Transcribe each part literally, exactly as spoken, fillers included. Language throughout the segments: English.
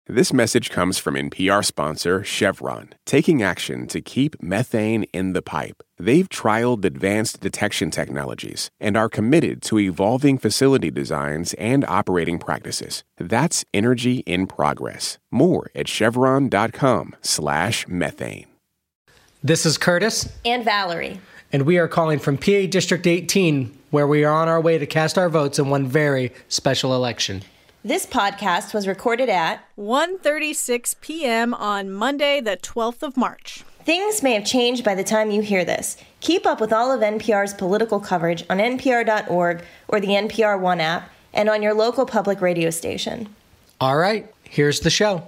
This message comes from N P R sponsor Chevron, taking action to keep methane in the pipe. They've trialed advanced detection technologies and are committed to evolving facility designs and operating practices. That's energy in progress. More at chevron.com slash methane. This is Curtis. And Valerie. And we are calling from P A District eighteen, where we are on our way to cast our votes in one very special election. This podcast was recorded at one thirty-six p.m. on Monday, the twelfth of March. Things may have changed by the time you hear this. Keep up with all of N P R's political coverage on N P R dot org or the N P R One app and on your local public radio station. All right, here's the show.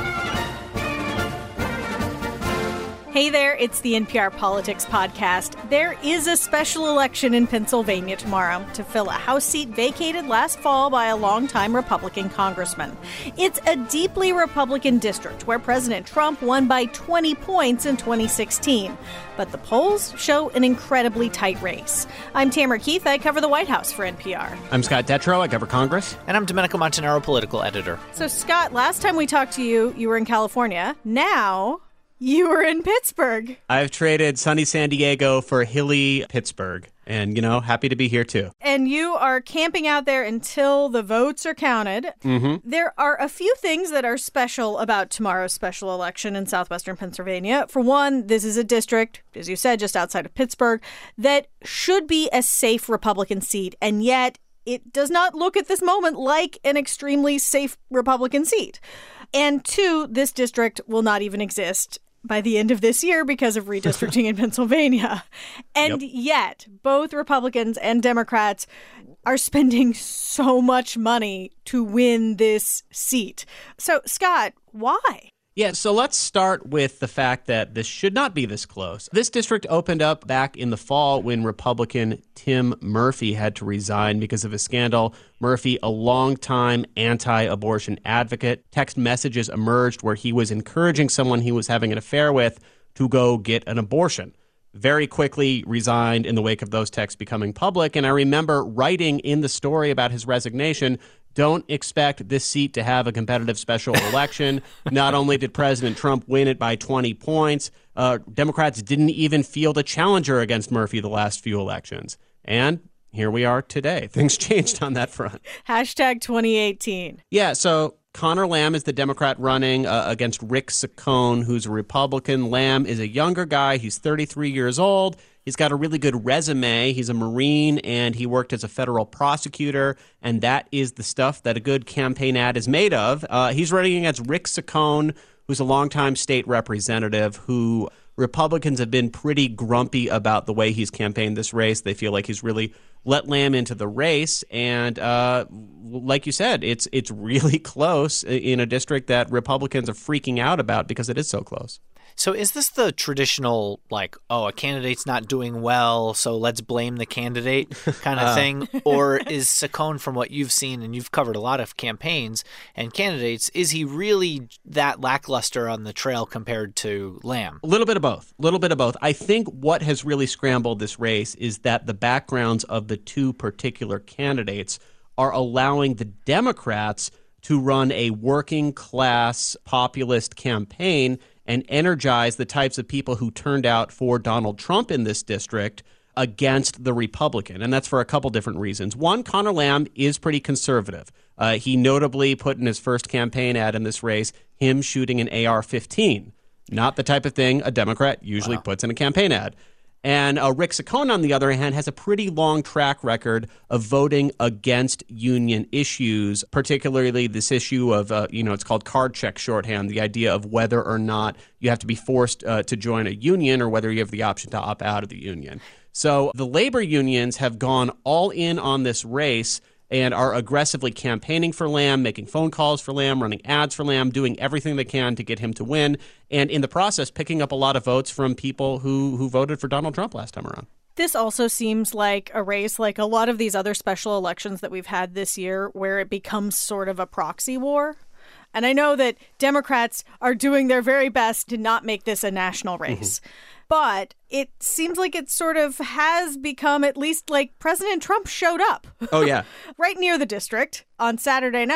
Hey there, it's the N P R Politics Podcast. There is a special election in Pennsylvania tomorrow to fill a House seat vacated last fall by a longtime Republican congressman. It's a deeply Republican district where President Trump won by twenty points in twenty sixteen. But the polls show an incredibly tight race. I'm Tamara Keith. I cover the White House for N P R. I'm Scott Detrow. I cover Congress. And I'm Domenico Montanaro, political editor. So, Scott, last time we talked to you, you were in California. Now you were in Pittsburgh. I've traded sunny San Diego for hilly Pittsburgh. And, you know, happy to be here, too. And you are camping out there until the votes are counted. Mm-hmm. There are a few things that are special about tomorrow's special election in southwestern Pennsylvania. For one, this is a district, as you said, just outside of Pittsburgh, that should be a safe Republican seat. And yet it does not look at this moment like an extremely safe Republican seat. And two, this district will not even exist by the end of this year because of redistricting in Pennsylvania. And yep. Yet, both Republicans and Democrats are spending so much money to win this seat. So, Scott, why? Yeah, so let's start with the fact that this should not be this close. This district opened up back in the fall when Republican Tim Murphy had to resign because of a scandal. Murphy, a longtime anti-abortion advocate, text messages emerged where he was encouraging someone he was having an affair with to go get an abortion. Very quickly resigned in the wake of those texts becoming public. And I remember writing in the story about his resignation, don't expect this seat to have a competitive special election. Not only did President Trump win it by twenty points, uh, Democrats didn't even field a challenger against Murphy the last few elections. And here we are today. Things changed on that front. Hashtag twenty eighteen. Yeah, so Connor Lamb is the Democrat running uh, against Rick Saccone, who's a Republican. Lamb is a younger guy. He's thirty-three years old. He's got a really good resume. He's a Marine, and he worked as a federal prosecutor, and that is the stuff that a good campaign ad is made of. Uh, he's running against Rick Saccone, who's a longtime state representative who Republicans have been pretty grumpy about the way he's campaigned this race. They feel like he's really let Lamb into the race. And uh, like you said, it's it's really close in a district that Republicans are freaking out about because it is so close. So is this the traditional, like, oh, a candidate's not doing well, so let's blame the candidate kind of uh. thing? Or is Saccone, from what you've seen, and you've covered a lot of campaigns and candidates, is he really that lackluster on the trail compared to Lamb? A little bit of both. A little bit of both. I think what has really scrambled this race is that the backgrounds of the two particular candidates are allowing the Democrats to run a working class populist campaign and energize the types of people who turned out for Donald Trump in this district against the Republican. And that's for a couple different reasons. One, Connor Lamb is pretty conservative. Uh, he notably put in his first campaign ad in this race him shooting an A R fifteen. Not the type of thing a Democrat usually wow. puts in a campaign ad. And uh, Rick Saccone, on the other hand, has a pretty long track record of voting against union issues, particularly this issue of, uh, you know, it's called card check shorthand, the idea of whether or not you have to be forced uh, to join a union or whether you have the option to opt out of the union. So the labor unions have gone all in on this race and are aggressively campaigning for Lamb, making phone calls for Lamb, running ads for Lamb, doing everything they can to get him to win, and in the process picking up a lot of votes from people who, who voted for Donald Trump last time around. This also seems like a race like a lot of these other special elections that we've had this year where it becomes sort of a proxy war. And I know that Democrats are doing their very best to not make this a national race. Mm-hmm. But it seems like it sort of has become, at least like President Trump showed up. Oh, yeah. right near the district on Saturday night.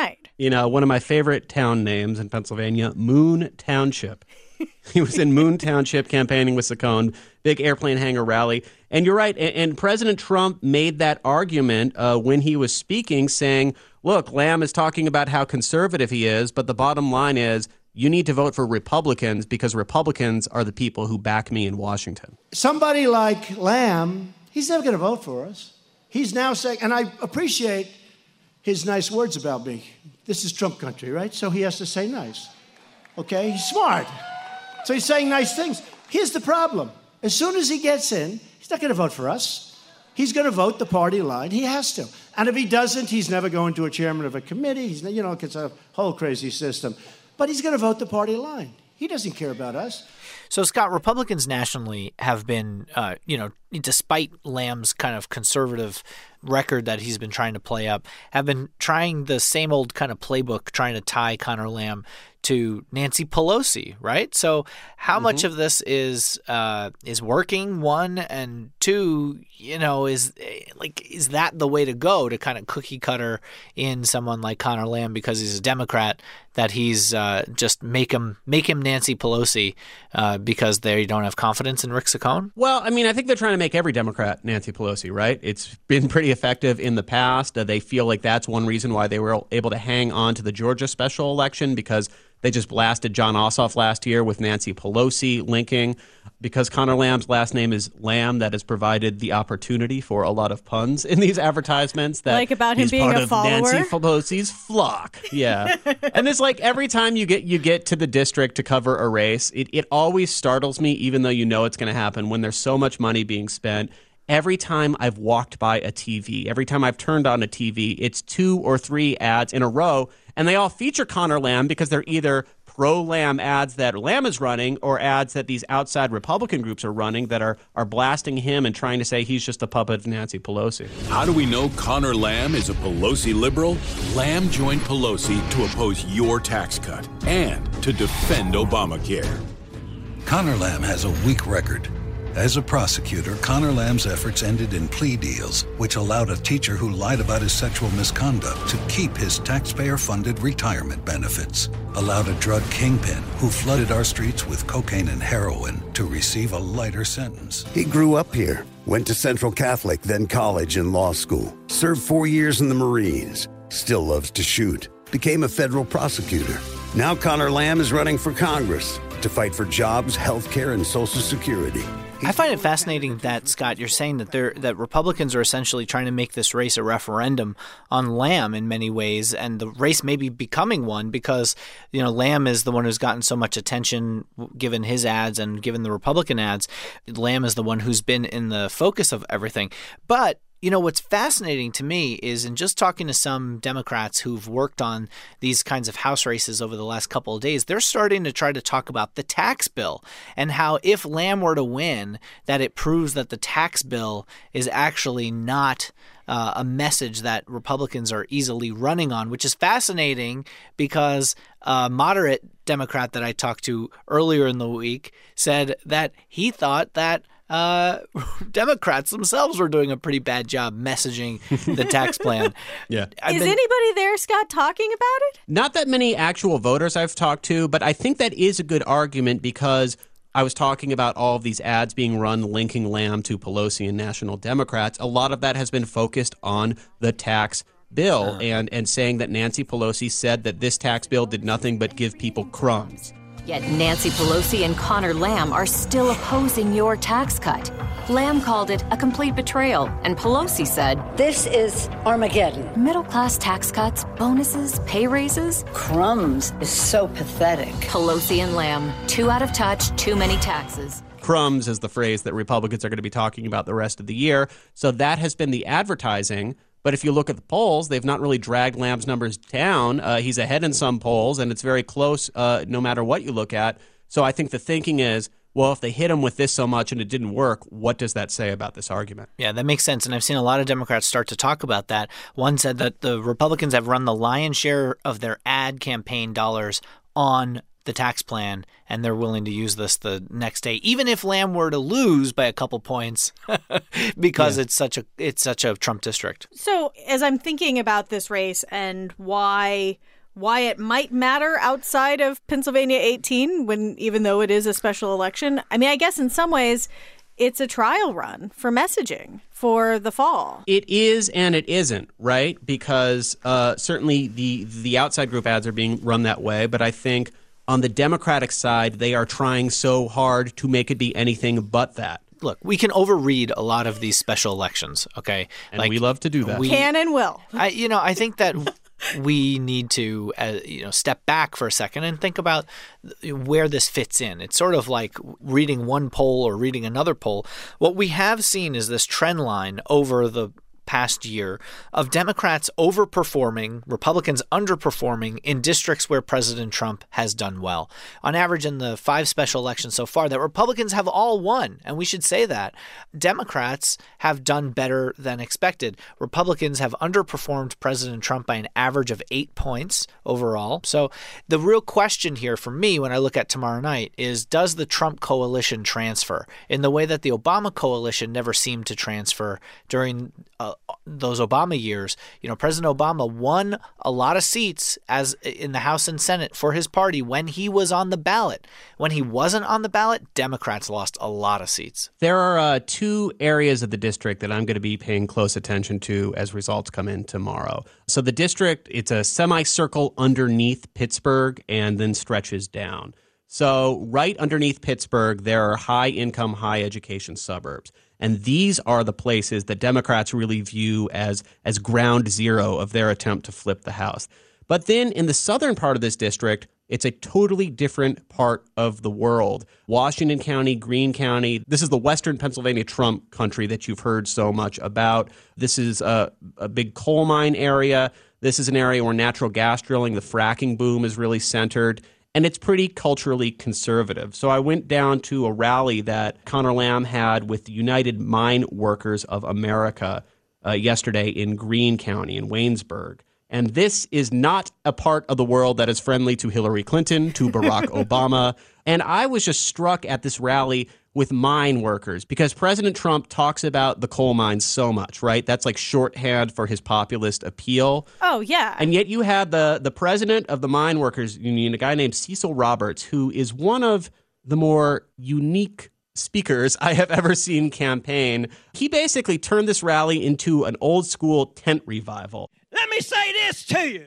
You know, one of my favorite town names in Pennsylvania, Moon Township. He was in Moon Township campaigning with Saccone, big airplane hangar rally. And you're right. And, and President Trump made that argument uh, when he was speaking, saying, look, Lamb is talking about how conservative he is, but the bottom line is you need to vote for Republicans because Republicans are the people who back me in Washington. Somebody like Lamb, he's never going to vote for us. He's now saying, and I appreciate his nice words about me. This is Trump country, right? So he has to say nice. Okay? He's smart. So he's saying nice things. Here's the problem. As soon as he gets in, he's not going to vote for us. He's going to vote the party line. He has to. And if he doesn't, he's never going to a chairman of a committee. He's, you know, it's a whole crazy system. But he's going to vote the party line. He doesn't care about us. So, Scott, Republicans nationally have been, uh, you know, despite Lamb's kind of conservative record that he's been trying to play up, have been trying the same old kind of playbook, trying to tie Conor Lamb to Nancy Pelosi, right? So how mm-hmm. much of this is uh, is working, one, and two, you know, is like is that the way to go to kind of cookie cutter in someone like Conor Lamb because he's a Democrat, that he's uh, just make him make him Nancy Pelosi uh, because they don't have confidence in Rick Saccone? Well, I mean, I think they're trying to make every Democrat Nancy Pelosi, right? It's been pretty effective in the past. Uh, they feel like that's one reason why they were able to hang on to the Georgia special election, because they just blasted Jon Ossoff last year with Nancy Pelosi linking. Because Conor Lamb's last name is Lamb, that has provided the opportunity for a lot of puns in these advertisements. That like about him he's being part a of follower? Nancy Pelosi's flock. Yeah. And it's like every time you get you get to the district to cover a race, it, it always startles me, even though you know it's going to happen, when there's so much money being spent. Every time I've walked by a T V, every time I've turned on a T V, it's two or three ads in a row, and they all feature Conor Lamb because they're either pro-Lamb ads that Lamb is running or ads that these outside Republican groups are running that are, are blasting him and trying to say he's just a puppet of Nancy Pelosi. How do we know Conor Lamb is a Pelosi liberal? Lamb joined Pelosi to oppose your tax cut and to defend Obamacare. Conor Lamb has a weak record. As a prosecutor, Conor Lamb's efforts ended in plea deals, which allowed a teacher who lied about his sexual misconduct to keep his taxpayer-funded retirement benefits, allowed a drug kingpin who flooded our streets with cocaine and heroin to receive a lighter sentence. He grew up here, went to Central Catholic, then college and law school, served four years in the Marines, still loves to shoot, became a federal prosecutor. Now Conor Lamb is running for Congress to fight for jobs, health care, and Social Security. I find it fascinating that, Scott, you're saying that they're, that Republicans are essentially trying to make this race a referendum on Lamb in many ways, and the race may be becoming one because, you know, Lamb is the one who's gotten so much attention given his ads and given the Republican ads. Lamb is the one who's been in the focus of everything. But you know, what's fascinating to me is in just talking to some Democrats who've worked on these kinds of House races over the last couple of days, they're starting to try to talk about the tax bill and how if Lamb were to win, that it proves that the tax bill is actually not uh, a message that Republicans are easily running on, which is fascinating because a moderate Democrat that I talked to earlier in the week said that he thought that Uh, Democrats themselves were doing a pretty bad job messaging the tax plan. Yeah. I've Is been... anybody there, Scott, talking about it? Not that many actual voters I've talked to, but I think that is a good argument because I was talking about all of these ads being run linking Lamb to Pelosi and National Democrats. A lot of that has been focused on the tax bill uh. and, and saying that Nancy Pelosi said that this tax bill did nothing but give people crumbs. Yet Nancy Pelosi and Conor Lamb are still opposing your tax cut. Lamb called it a complete betrayal, and Pelosi said, "This is Armageddon." Middle-class tax cuts, bonuses, pay raises. Crumbs is so pathetic. Pelosi and Lamb, too out of touch, too many taxes. Crumbs is the phrase that Republicans are going to be talking about the rest of the year. So that has been the advertising. But if you look at the polls, they've not really dragged Lamb's numbers down. Uh, he's ahead in some polls, and it's very close uh, no matter what you look at. So I think the thinking is, well, if they hit him with this so much and it didn't work, what does that say about this argument? Yeah, that makes sense. And I've seen a lot of Democrats start to talk about that. One said that the Republicans have run the lion's share of their ad campaign dollars on the tax plan, and they're willing to use this the next day, even if Lamb were to lose by a couple points, because yeah. it's such a it's such a Trump district. So as I'm thinking about this race and why why it might matter outside of Pennsylvania eighteen, when even though it is a special election? I mean, I guess in some ways it's a trial run for messaging for the fall. It is and it isn't, right? Because uh, certainly the the outside group ads are being run that way, but I think on the Democratic side, they are trying so hard to make it be anything but that. Look, we can overread a lot of these special elections, okay? And like, we love to do that. We can and will. I, you know, I think that we need to, uh, you know, step back for a second and think about where this fits in. It's sort of like reading one poll or reading another poll. What we have seen is this trend line over the past year of Democrats overperforming, Republicans underperforming in districts where President Trump has done well. On average, in the five special elections so far, that Republicans have all won, and we should say that. Democrats have done better than expected. Republicans have underperformed President Trump by an average of eight points overall. So the real question here for me when I look at tomorrow night is, does the Trump coalition transfer in the way that the Obama coalition never seemed to transfer during uh, those Obama years? You know, President Obama won a lot of seats as in the House and Senate for his party when he was on the ballot. When he wasn't on the ballot, Democrats lost a lot of seats. There are uh, two areas of the district that I'm going to be paying close attention to as results come in tomorrow. So the district, it's a semicircle underneath Pittsburgh and then stretches down. So right underneath Pittsburgh, there are high-income, high-education suburbs. And these are the places that Democrats really view as, as ground zero of their attempt to flip the House. But then in the southern part of this district, it's a totally different part of the world. Washington County, Greene County, this is the western Pennsylvania Trump country that you've heard so much about. This is a, a big coal mine area. This is an area where natural gas drilling, the fracking boom is really centered. And it's pretty culturally conservative. So I went down to a rally that Connor Lamb had with the United Mine Workers of America uh, yesterday in Greene County in Waynesburg. And this is not a part of the world that is friendly to Hillary Clinton, to Barack Obama. And I was just struck at this rally with mine workers because President Trump talks about the coal mines so much, right? That's like shorthand for his populist appeal. Oh, yeah. And yet you had the, the president of the Mine Workers Union, a guy named Cecil Roberts, who is one of the more unique speakers I have ever seen campaign. He basically turned this rally into an old school tent revival. Let me say this to you.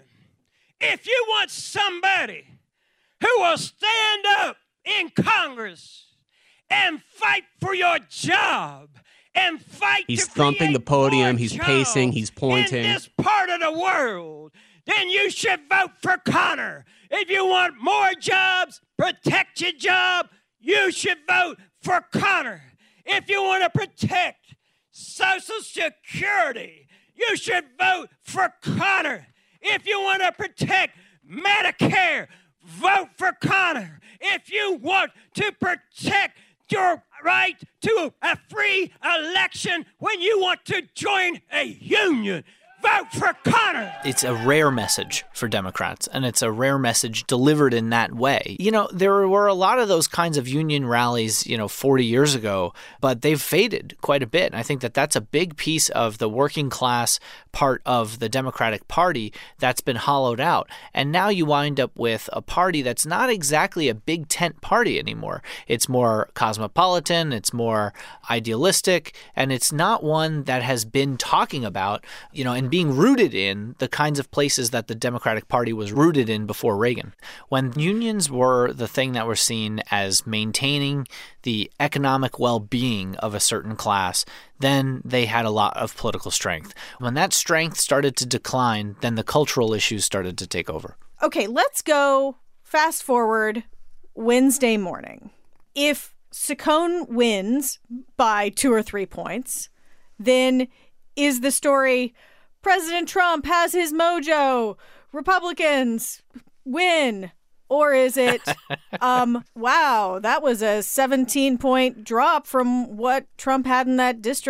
If you want somebody who will stand up in Congress and fight for your job and fight he's to thumping the podium, he's pacing, he's pointing. In this part of the world, then you should vote for Connor. If you want more jobs, protect your job, you should vote for Connor. If you want to protect Social Security, you should vote for Connor. If you want to protect Medicare, vote for Connor. If you want to protect your right to a free election when you want to join a union, vote for Connor. It's a rare message for Democrats, and it's a rare message delivered in that way. You know, there were a lot of those kinds of union rallies, you know, forty years ago, but they've faded quite a bit. And I think that that's a big piece of the working class part of the Democratic Party that's been hollowed out. And now you wind up with a party that's not exactly a big tent party anymore. It's more cosmopolitan, it's more idealistic, and it's not one that has been talking about, you know, and being rooted in the kinds of places that the Democratic Party was rooted in before Reagan. When unions were the thing that were seen as maintaining the economic well-being of a certain class, then they had a lot of political strength. When that strength started to decline, then the cultural issues started to take over. Okay, let's go fast forward Wednesday morning. If Saccone wins by two or three points, then is the story President Trump has his mojo, Republicans win? Or is it, um, wow, that was a seventeen-point drop from what Trump had in that district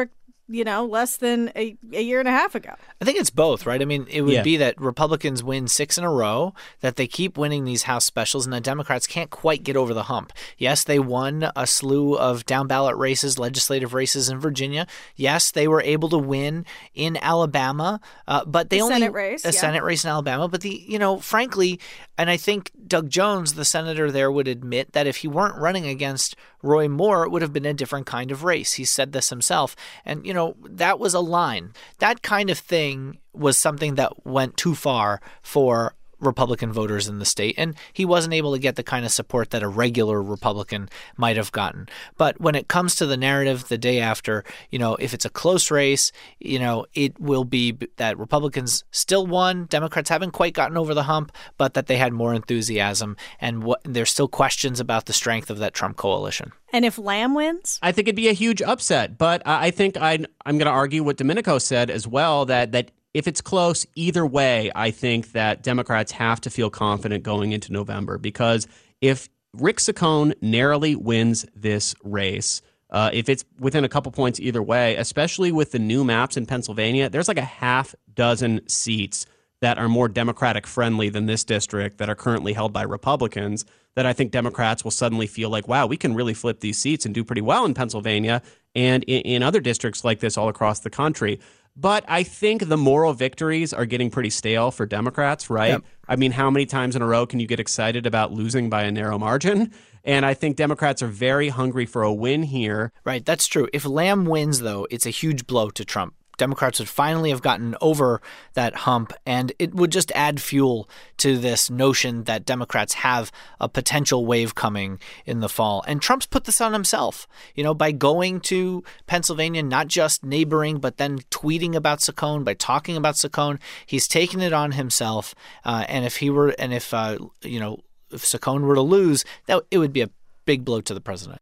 you know, less than a, a year and a half ago. I think it's both, right? I mean, it would Yeah. be that Republicans win six in a row, that they keep winning these House specials, and the Democrats can't quite get over the hump. Yes, they won a slew of down-ballot races, legislative races in Virginia. Yes, they were able to win in Alabama, uh, but they The only Senate race, a yeah. Senate race in Alabama. But the you know, frankly, and I think Doug Jones, the senator there, would admit that if he weren't running against Roy Moore, it would have been a different kind of race. He said this himself, and you know, that was a line. That kind of thing was something that went too far for Republican voters in the state, and he wasn't able to get the kind of support that a regular Republican might have gotten. But when it comes to the narrative the day after, you know, if it's a close race, you know, it will be that Republicans still won, Democrats haven't quite gotten over the hump, but that they had more enthusiasm, and what, there's still questions about the strength of that Trump coalition. And if Lamb wins? I think it'd be a huge upset, but I think I'd, I'm going to argue what Domenico said as well, that that if it's close either way, I think that Democrats have to feel confident going into November, because if Rick Saccone narrowly wins this race, uh, if it's within a couple points either way, especially with the new maps in Pennsylvania, there's like a half dozen seats that are more Democratic friendly than this district that are currently held by Republicans, that I think Democrats will suddenly feel like, wow, we can really flip these seats and do pretty well in Pennsylvania and in, in other districts like this all across the country. But I think the moral victories are getting pretty stale for Democrats, right? Yep. I mean, how many times in a row can you get excited about losing by a narrow margin? And I think Democrats are very hungry for a win here. Right, that's true. If Lamb wins, though, it's a huge blow to Trump. Democrats would finally have gotten over that hump, and it would just add fuel to this notion that Democrats have a potential wave coming in the fall. And Trump's put this on himself, you know, by going to Pennsylvania, not just neighboring, but then tweeting about Saccone, by talking about Saccone. He's taken it on himself. Uh, and if he were, and if, uh, you know, if Saccone were to lose, that it would be a big blow to the president.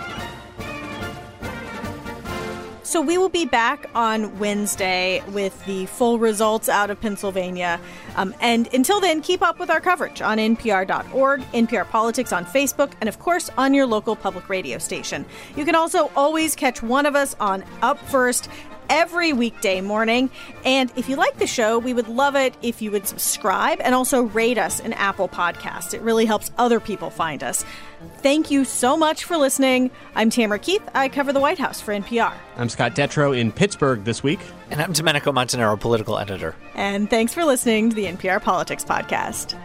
So we will be back on Wednesday with the full results out of Pennsylvania. Um, and until then, keep up with our coverage on N P R dot org, N P R Politics on Facebook, and of course on your local public radio station. You can also always catch one of us on Up First every weekday morning. And if you like the show, we would love it if you would subscribe and also rate us in Apple Podcasts. It really helps other people find us. Thank you so much for listening. I'm Tamara Keith. I cover the White House for N P R. I'm Scott Detrow in Pittsburgh this week. And I'm Domenico Montanaro, political editor. And thanks for listening to the N P R Politics Podcast.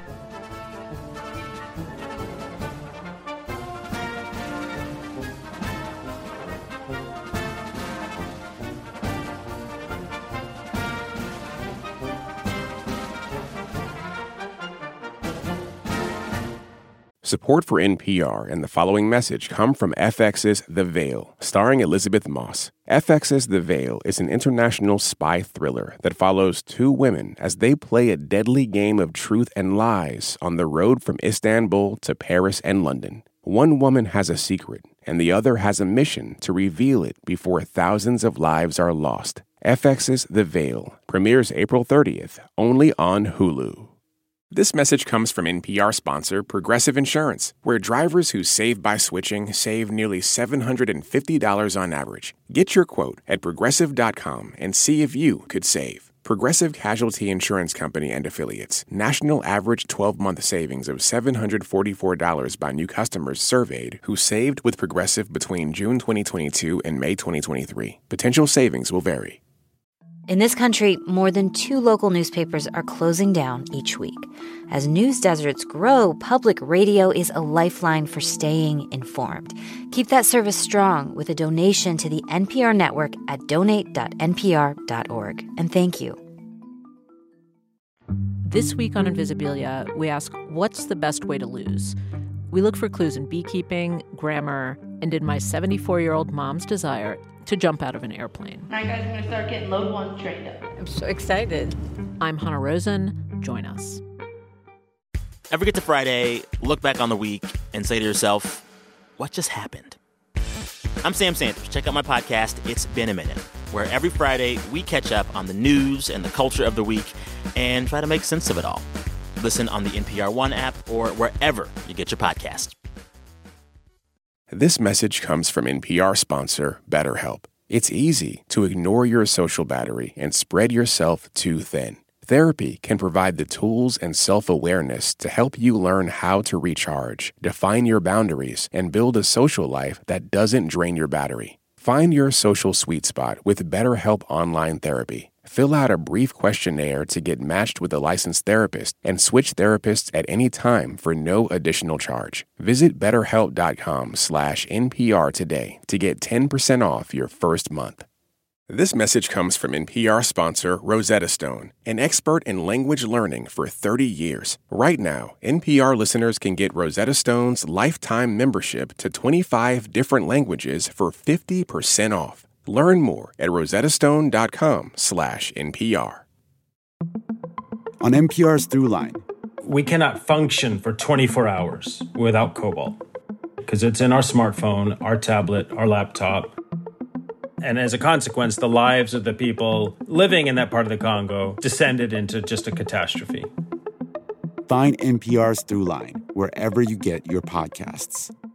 Support for N P R and the following message come from F X's The Veil, starring Elizabeth Moss. F X's The Veil is an international spy thriller that follows two women as they play a deadly game of truth and lies on the road from Istanbul to Paris and London. One woman has a secret, and the other has a mission to reveal it before thousands of lives are lost. F X's The Veil premieres April thirtieth, only on Hulu. This message comes from N P R sponsor Progressive Insurance, where drivers who save by switching save nearly seven hundred fifty dollars on average. Get your quote at progressive dot com and see if you could save. Progressive Casualty Insurance Company and Affiliates. National average twelve-month savings of seven hundred forty-four dollars by new customers surveyed who saved with Progressive between June twenty twenty-two and May twenty twenty-three. Potential savings will vary. In this country, more than two local newspapers are closing down each week. As news deserts grow, public radio is a lifeline for staying informed. Keep that service strong with a donation to the N P R network at donate dot N P R dot org. And thank you. This week on Invisibilia, we ask, what's the best way to lose? We look for clues in beekeeping, grammar, and in my seventy-four-year-old mom's desire to jump out of an airplane. All right, guys, I'm going to start getting load one trained up. I'm so excited. I'm Hannah Rosen. Join us. Ever get to Friday, look back on the week, and say to yourself, what just happened? I'm Sam Sanders. Check out my podcast, It's Been a Minute, where every Friday we catch up on the news and the culture of the week and try to make sense of it all. Listen on the N P R One app or wherever you get your podcast. This message comes from N P R sponsor BetterHelp. It's easy to ignore your social battery and spread yourself too thin. Therapy can provide the tools and self-awareness to help you learn how to recharge, define your boundaries, and build a social life that doesn't drain your battery. Find your social sweet spot with BetterHelp Online Therapy. Fill out a brief questionnaire to get matched with a licensed therapist and switch therapists at any time for no additional charge. Visit betterhelp.com slash NPR today to get ten percent off your first month. This message comes from N P R sponsor Rosetta Stone, an expert in language learning for thirty years. Right now, N P R listeners can get Rosetta Stone's lifetime membership to twenty-five different languages for fifty percent off. Learn more at rosettastone.com slash NPR. On N P R's Throughline, we cannot function for twenty-four hours without cobalt because it's in our smartphone, our tablet, our laptop. And as a consequence, the lives of the people living in that part of the Congo descended into just a catastrophe. Find N P R's Throughline wherever you get your podcasts.